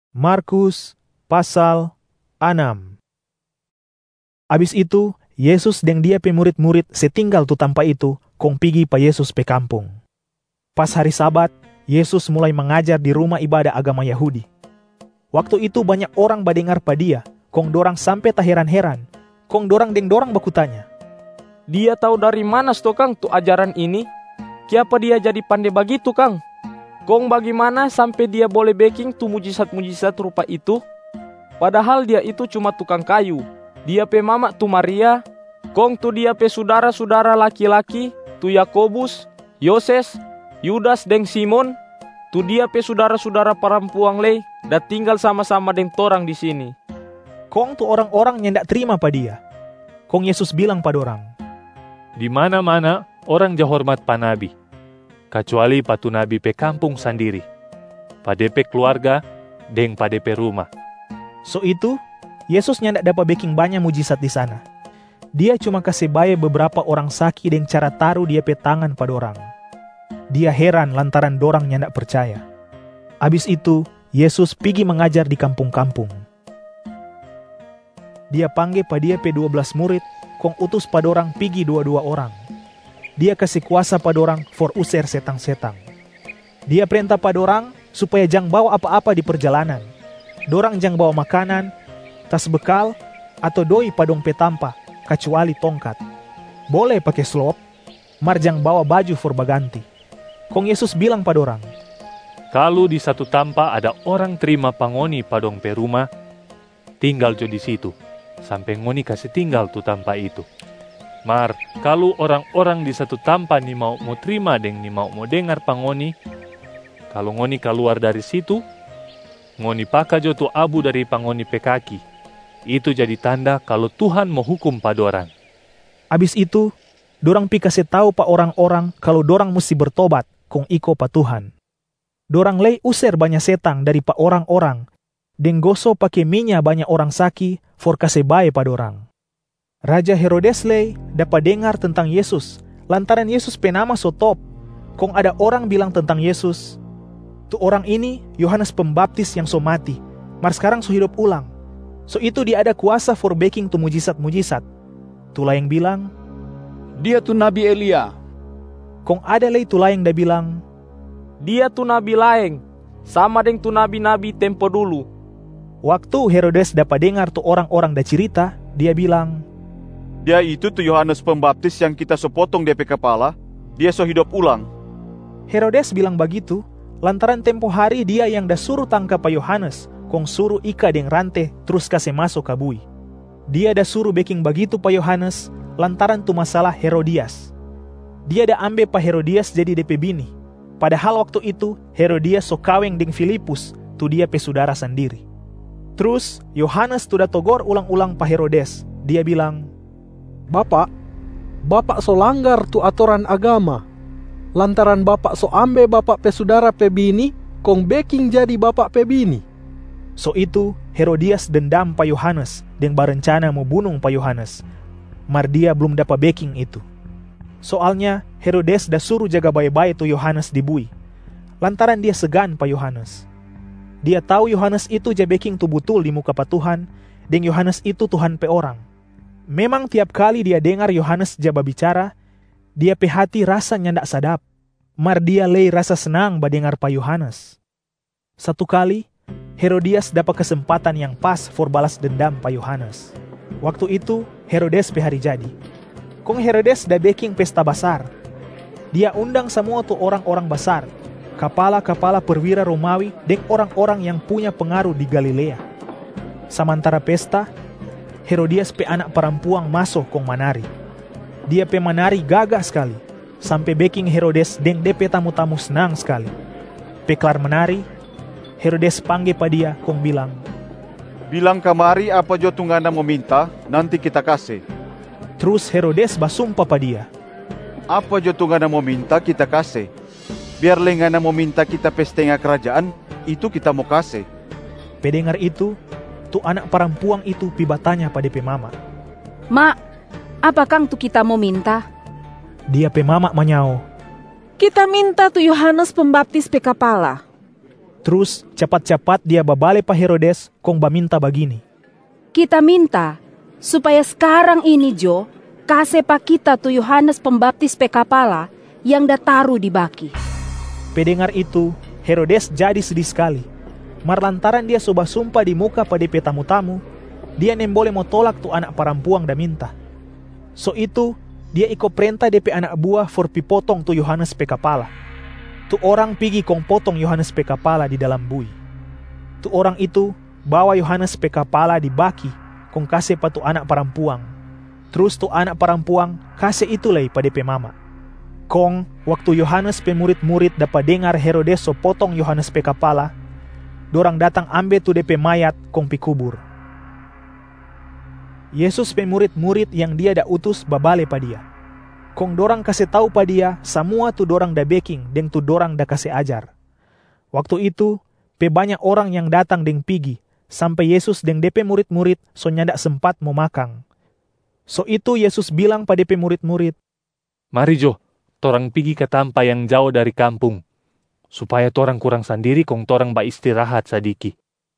Markus pasal 6. Abis itu, Yesus dan dia pe murid-murid setinggal tu tampa itu, kong pigi pa Yesus pe kampung. Pas hari Sabat, Yesus mulai mengajar di rumah ibadah agama Yahudi. Waktu itu banyak orang badengar pa dia, kong dorang sampai tak heran-heran, kong dorang baku tanya, Dia tahu dari mana Kang tu ajaran ini? Kiapa dia jadi pandai begitu Kang? Kong bagaimana sampai dia boleh baking tu mujizat-mujizat rupa itu? Padahal dia itu cuma tukang kayu. Dia pe mama tu Maria, kong tu dia pe saudara-saudara laki-laki, tu Yakobus, Yoses, Yudas deng Simon, tu dia pe saudara-saudara perempuan lei, dah tinggal sama-sama deng torang di sini. Kong tu orang-orang yang ndak terima pa dia. Kong Yesus bilang pa dorang, di mana-mana orang jahormat pa nabi, kecuali pa tu nabi pe kampung sendiri, pa de pe keluarga, deng pa de pe rumah. So itu, Yesus ndak dapat baking banyak mujizat di sana. Dia cuma kasih baye beberapa orang sakit dengan cara taruh dia pe tangan pada orang. Dia heran lantaran dorang ndak percaya. Abis itu, Yesus pergi mengajar di kampung-kampung. Dia panggil pa dia pe 12 murid, kong utus pa dorang pergi 2-2 orang. Dia kasih kuasa pa dorang for usir setang-setang. Dia perintah pa dorang supaya jang bawa apa-apa di perjalanan. Dorang jang bawa makanan, tas bekal, atau doi padong petampa, kecuali tongkat. Boleh pakai slop, mar jang bawa baju for baganti. Kong Yesus bilang pada orang, kalau di satu tampa ada orang terima pangoni padong pe rumah, tinggal jo di situ, sampai ngoni kasih tinggal tu tampa itu. Mar, kalau orang-orang di satu tampa ni mau terima deng ni mau dengar pangoni, kalau ngoni keluar dari situ, ngoni paka jo tu abu dari pangoni pe kaki. Itu jadi tanda kalau Tuhan mau hukum pada orang. Abis itu, dorang pi kasih tahu pa orang-orang kalau dorang mesti bertobat, kong iko pa Tuhan. Dorang lei usir banyak setang dari pa orang-orang, deng goso pake minyak banyak orang saki, for kasih bae pa dorang. Raja Herodes lei dapat dengar tentang Yesus, lantaran Yesus pe nama so top, kong ada orang bilang tentang Yesus, tu orang ini Yohanes Pembaptis yang so mati, mar sekarang so hidup ulang. So itu dia ada kuasa for baking tu mujizat-mujizat. Tula yang bilang, dia tu Nabi Elia. Kong ada lagi tula yang dah bilang, dia tu Nabi laeng, sama deng tu Nabi-Nabi tempo dulu. Waktu Herodes dapat dengar tu orang-orang dah cerita, dia bilang, dia itu tu Yohanes Pembaptis yang kita so potong dia pe kepala, dia so hidup ulang. Herodes bilang begitu, lantaran tempo hari dia yang dah suruh tangkap pa Yohanes, kong suruh ika deng rante terus kasih masuk ke bui. Dia dah suruh baking begitu pa Yohanes lantaran tu masalah Herodias. Dia dah ambil pa Herodias jadi DP bini. Padahal waktu itu Herodias so kaweng deng Filipus, tu dia pe saudara sendiri. Terus Yohanes tu dah togor ulang-ulang pa Herodes. Dia bilang, Bapak so langgar tu aturan agama. Lantaran bapak so ambil bapak pe saudara pe bini, kong baking jadi bapak pe bini. So itu Herodias dendam pa Yohanes dan berencana mau bunuh pa Yohanes. Mar dia belum dapat baking itu. Soalnya Herodes dah suruh jaga baik-baik tu Yohanes di bui. Lantaran dia segan pa Yohanes. Dia tahu Yohanes itu ja baking tu betul di muka pa Tuhan, dan Yohanes itu Tuhan pe orang. Memang tiap kali dia dengar Yohanes ja bicara, dia pe hati rasanya ndak sadap. Mar dia lei rasa senang badengar pa Yohanes. Satu kali Herodias dapat kesempatan yang pas for balas dendam pa Yohanes. Waktu itu Herodes pe hari jadi. Kong Herodes dah baking pesta besar. Dia undang semua tu orang-orang besar, kepala-kepala perwira Romawi dan orang-orang yang punya pengaruh di Galilea. Samantara pesta, Herodias pe anak perempuan masuk kong manari. Dia pe manari gagah sekali, sampai baking Herodes dan DP tamu-tamu senang sekali. Peklar menari, Herodes panggil pa dia kong bilang kamari apa jo tu ngana mau minta, nanti kita kasih. Terus Herodes basumpah pa dia, apa jo tu ngana mau minta kita kasih. Biar le ngana mau minta kita pestengah kerajaan, itu kita mau kasih. Pendengar itu, tu anak perempuan itu pi batanya pa DP mama, Mak, apa kang tu kita mau minta? Dia pe mama manyao, kita minta tu Yohanes Pembaptis pe kepala. Terus cepat-cepat dia babale pa Herodes kong baminta begini. Kita minta supaya sekarang ini Jo, kase pa kita tu Yohanes Pembaptis pe kapala yang dataru di baki. Pendengar itu, Herodes jadi sedih sekali. Mar lantaran dia soba sumpah di muka pada pe tamu-tamu, dia nem boleh mau tolak tu anak parampuang da minta. So itu, dia iko perintah DP anak buah for pi potong tu Yohanes pe kapala. Tu orang pigi kong potong Yohanes pe kapala di dalam bui. Tu orang itu bawa Yohanes pe kapala di baki kong kase pa tu anak parampuang. Terus tu anak parampuang kase itu lay pa DP mama. Kong waktu Yohanes pe murid-murid dapat dengar Herodes so potong Yohanes pe kapala, dorang datang ambil tu DP mayat kong pi kubur. Yesus pe murid-murid yang dia da utus babale pa dia. Kong dorang kasih tahu pa dia semua tu dorang da baking deng tu dorang da kasih ajar. Waktu itu pe banyak orang yang datang deng pigi sampai Yesus deng DP murid-murid so nyanda sempat mau makan. So itu Yesus bilang pa DP murid-murid, Mari Jo, torang pigi ke tampa yang jauh dari kampung, supaya torang kurang sendiri kong torang ba istirahat sadiki.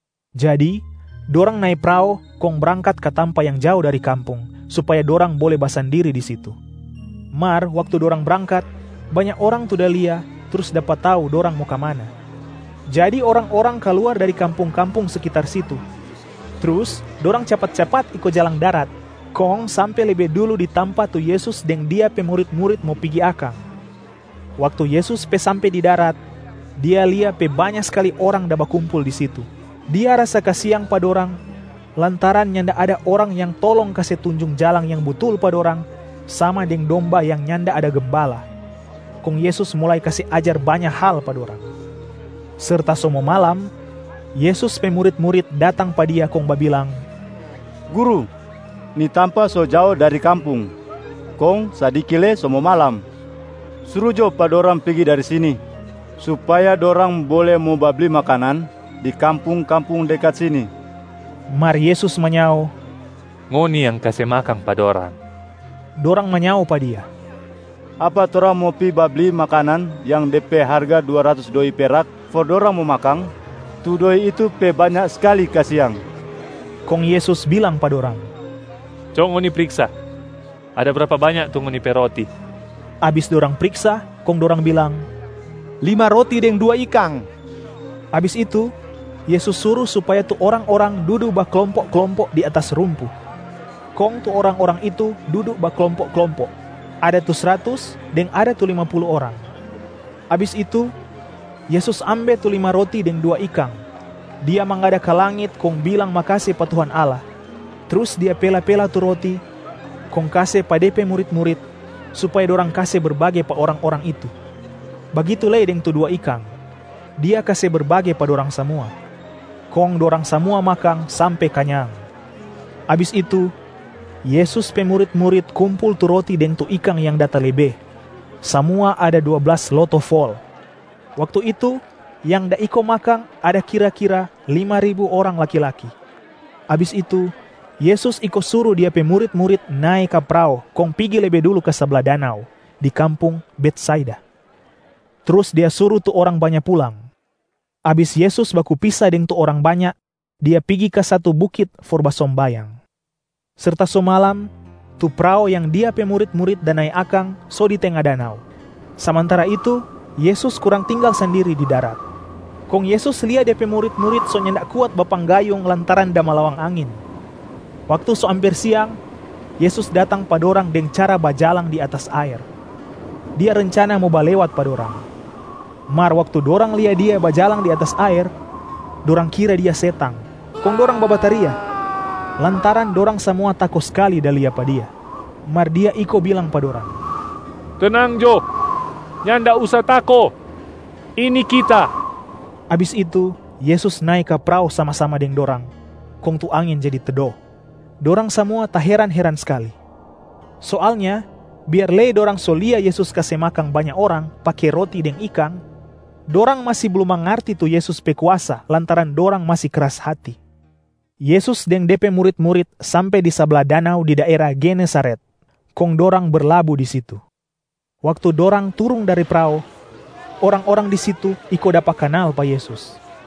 Jadi, dorang naik perahu kong berangkat ke tampa yang jauh dari kampung, supaya dorang boleh basandiri di situ. Mar, waktu dorang berangkat, banyak orang tu dah lia, terus dapat tahu dorang mau kemana. Jadi orang-orang keluar dari kampung-kampung sekitar situ. Terus, dorang cepat-cepat ikut jalan darat, kong sampai lebih dulu di tampa tu Yesus deng dia pe murid-murid mau pergi akang. Waktu Yesus pe sampai di darat, dia lihat pe banyak sekali orang dah berkumpul di situ. Dia rasa kasihan pada orang, lantaran nyanda ada orang yang tolong kasih tunjung jalan yang betul pada orang, sama deng domba yang nyanda ada gembala. Kong Yesus mulai kasih ajar banyak hal pada orang. Serta semua malam, Yesus pe murid-murid datang pada dia kong babilang, Guru, ni tampa so jauh dari kampung, kong sadikile semua malam. Suruh jo pada orang pergi dari sini, supaya dorang boleh mau beli makanan di kampung-kampung dekat sini. Mar Yesus menyau, Ngoni yang kasih makan pada orang. Dorang menyau pa dia, Apa torang mau pi beli makanan yang DP harga 200 doi perak for dorang mau makan? Tu doi itu pe banyak sekali kasiang. Kong Yesus bilang pada orang, Cong ngoni periksa, ada berapa banyak tu ngoni pe roti? abis dorang periksa, kong dorang bilang, 5 roti deng 2 ikan. abis itu, Yesus suruh supaya tu orang-orang duduk berkelompok-kelompok di atas rumpuh. Kong tu orang-orang itu duduk berkelompok-kelompok. Ada tu 100 dan ada tu 50 orang. Abis itu, Yesus ambil tu 5 roti dan 2 ikan. Dia menghadap ke langit kong bilang makasih pa Tuhan Allah. Terus dia pela-pela tu roti, kong kasih pa DP murid-murid, supaya dorang kasih berbagi pa orang-orang itu. Begitulah dengan tu 2 ikan. Dia kasih berbagi pa dorang semua. Kong dorang semua makan sampai kenyang. Abis itu, Yesus pe murid-murid kumpul tu roti deng tu ikan yang data lebih. Semua ada 12 loto full. Waktu itu, yang da iko makan ada kira-kira 5.000 orang laki-laki. Abis itu, Yesus iko suruh dia pe murid-murid naik ke perahu, kong pergi lebih dulu ke sebelah danau, di kampung Betsaida. Terus dia suruh tu orang banyak pulang. Abis Yesus baku pisah deng tu orang banyak, dia pergi ke satu bukit for basombayang. Serta semalam, tu perahu yang dia pe murid-murid dan naik akang so di tengah danau. Sementara itu, Yesus kurang tinggal sendiri di darat. Kong Yesus lihat dia pe murid-murid so nyendak kuat bapanggayung lantaran da malawang angin. Waktu so hampir siang, Yesus datang pada orang dengan cara bajalang di atas air. Dia rencana mau balewat pada orang. Mar waktu dorang lihat dia bajalang di atas air, dorang kira dia setan. Kong dorang babataria. Lantaran dorang semua takut sekali dah lihat pada dia. Mar dia iko bilang pada orang, Tenang Jo, nyanda usah tako. Ini kita. Abis itu, Yesus naik ke perahu sama-sama dengan dorang. Kong tu angin jadi teduh. Dorang semua tak heran-heran sekali. Soalnya, biar le dorang so lihat Yesus kasih makan banyak orang pakai roti dan ikan, dorang masih belum mengerti tu Yesus pe kuasa lantaran dorang masih keras hati. Yesus dan DP murid-murid sampai di sebelah danau di daerah Genesaret. Kong dorang berlabuh di situ. Waktu dorang turun dari perahu, orang-orang di situ iko dapat kenal pa Yesus.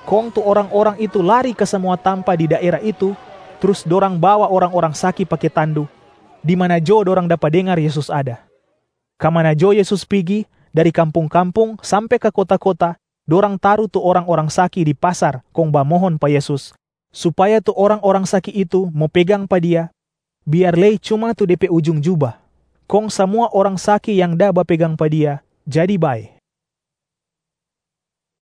Kong tu orang-orang itu lari ke semua tampa di daerah itu, terus dorang bawa orang-orang sakit pakai tandu, di mana jo dorang dapat dengar Yesus ada. Kamana jo Yesus pergi, dari kampung-kampung sampai ke kota-kota, dorang taruh tu orang-orang sakit di pasar, kong bamohon pa Yesus, supaya tu orang-orang sakit itu mau pegang pa dia, biar lei cuma tu DP ujung jubah. Kong semua orang sakit yang dah bapegang pa dia, jadi baik.